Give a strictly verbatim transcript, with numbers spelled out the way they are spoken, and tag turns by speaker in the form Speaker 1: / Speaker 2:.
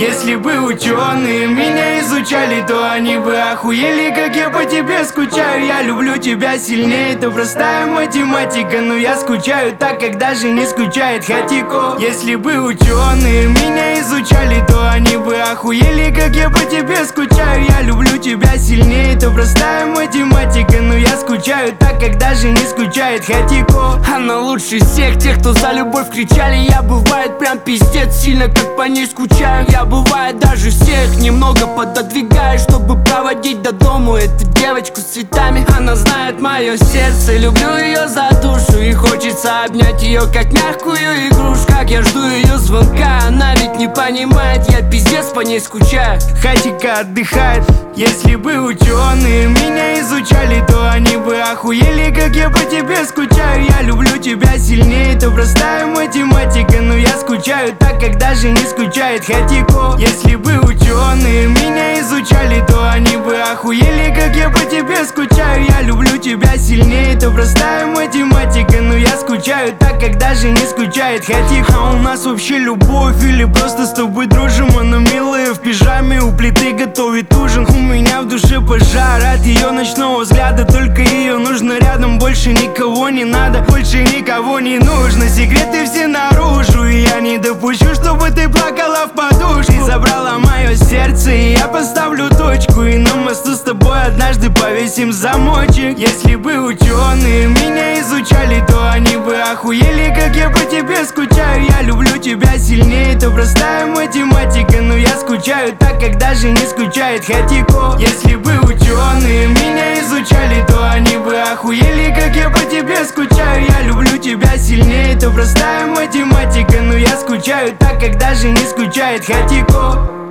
Speaker 1: Если бы ученые меня изучали, то они бы охуели, как я по тебе скучаю. Я люблю тебя сильнее, это простая математика, но я скучаю так, как даже не скучает Хатико. Если бы ученые меня изучали, то они бы охуели, как я по тебе скучаю. Я люблю тебя сильнее, это простая математика, но я скучаю так, как даже не скучает Хатико.
Speaker 2: Она лучше всех тех, кто за любовь кричали. Я бывает прям пиздец сильно, как по ней скучаю. Я бывает даже всех немного пододвигаю, чтобы проводить до дому эту девочку с цветами. Она знает мое сердце, люблю ее за душу, и хочется обнять ее, как мягкую игрушку. Как я жду ее звонка, она ведь не понимает, я пиздец по ней скучаю.
Speaker 1: Хатика отдыхает. Если бы ученые меня изучали, то они бы охуели, как я по тебе скучаю. Я люблю тебя сильнее, это простая математика, но я скучаю так, как даже не скучает Хатико. Если бы ученые меня изучали, то они бы охуели, как я по тебе скучаю. Я люблю тебя сильнее, это простая математика, но я скучаю так, как даже не скучает Хатико. А у нас вообще любовь или просто с тобой дружим? Она милая в пижаме, у плиты готовит ужин. У меня в душе пожар от ее ночного взгляда, только ее нужно рядом, больше никого не надо, больше никого не нужно. Секреты все наружу, и я не допущу, чтобы ты плакала в подушку. Ты забрала мое сердце, и я поставлю точку, и на мосту с тобой однажды повесим замочек. Если бы ученые меня изучали, то они бы охуели, как я по тебе скучаю. Я люблю тебя сильнее, это простая математика, но я скучаю так, как даже не скучает Хатико. Если бы ученые меня изучали, то они бы охуели, как я по тебе скучаю. Я люблю тебя сильнее, это простая математика, но я скучаю так, как даже не скучает Хатико.